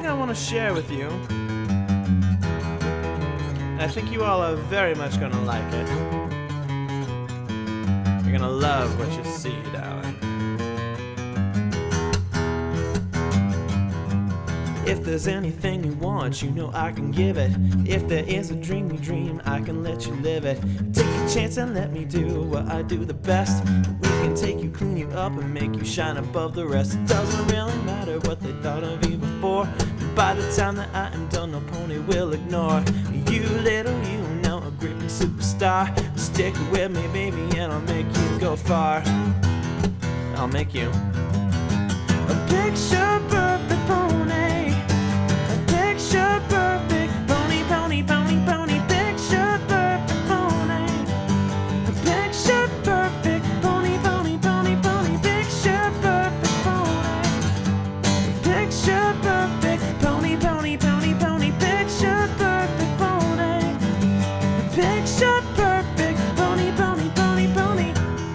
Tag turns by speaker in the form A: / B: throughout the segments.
A: something I want to share with you. I think you all are very much gonna like it. You're gonna love what you see, darling. If there's anything you want, you know I can give it. If there is a dream you dream, I can let you live it. Take a chance and let me do what I do the best. We can take you, clean you up, and make you shine above the rest. It doesn't really matter what they thought of you before. By the time that I am done, no pony will ignore you, little you, now a great big superstar. Stick with me, baby, and I'll make you go far. I'll make you a picture perfect pony. A picture perfect pony, pony, pony, pony. Picture perfect pony. A picture perfect pony, pony, pony, pony. Picture perfect pony. Picture perfect pony, pony, pony, pony. Picture perfect pony. Picture perfect pony, pony, pony, pony.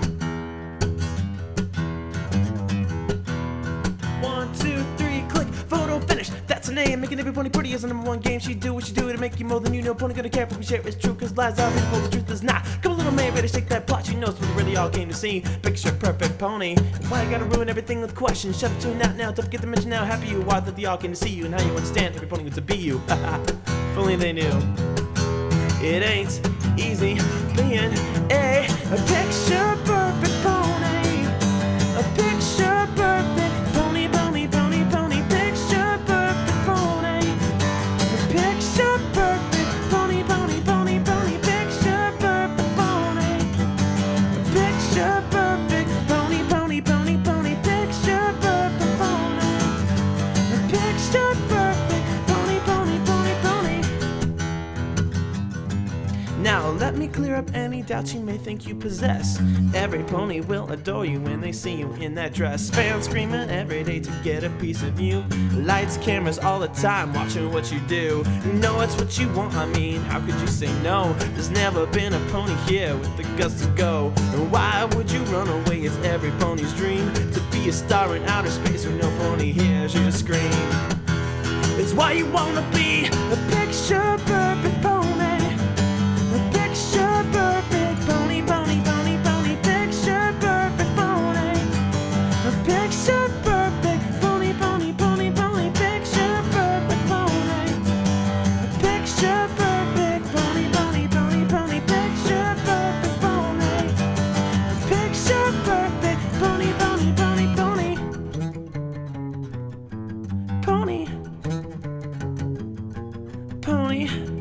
A: 1, 2, 3, click, photo finish. That's her name, making every pony pretty is the number one game. She do what she do to make you more than you know. Pony gonna care if we share it's true, cause lies are beautiful, the truth is not. Come on, little man, ready to shake that plot. She knows what really all came to see. Picture perfect pony. Why you gotta ruin everything with questions? Shut up to it now, don't forget to mention how happy you are that they all came to see you, and how you understand every pony wants to be you. If only they knew. It ain't easy being a picture perfect pony. A picture perfect pony, pony, pony, pony. Picture perfect pony. A picture perfect pony, pony, pony, pony. Picture perfect pony. A picture perfect pony, pony, pony, pony. Picture perfect pony. A picture perfect pony, pony, pony, pony. Now let me clear up any doubts you may think you possess. Every pony will adore you when they see you in that dress. Fans screaming every day to get a piece of you. Lights, cameras all the time watching what you do. You know it's what you want, I mean, how could you say no? There's never been a pony here with the guts to go. And why would you run away? It's every pony's dream to be a star in outer space where no pony hears you scream. It's why you wanna be a picture perfect pony. A picture perfect pony, pony, pony, pony. Picture perfect pony. A picture perfect pony, pony, pony, pony. Picture perfect pony. A picture perfect pony, pony, pony, pony. Picture perfect pony. A picture perfect pony, pony, pony, pony. Pony. Pony.